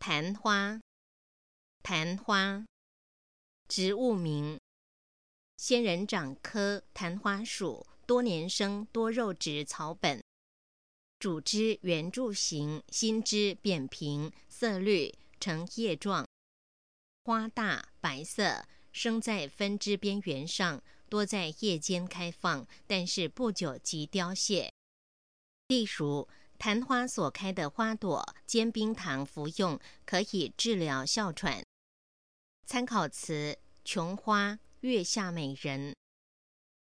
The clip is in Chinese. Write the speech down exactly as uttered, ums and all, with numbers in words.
昙花，昙花，植物名，仙人掌科昙花属多年生多肉植草本，主枝圆柱形，心枝扁平，色绿，呈叶状，花大，白色，生在分枝边缘上，多在叶间开放，但是不久即凋谢。例如昙花所开的花朵，煎冰糖服用，可以治疗哮喘。参考词：琼花、月下美人。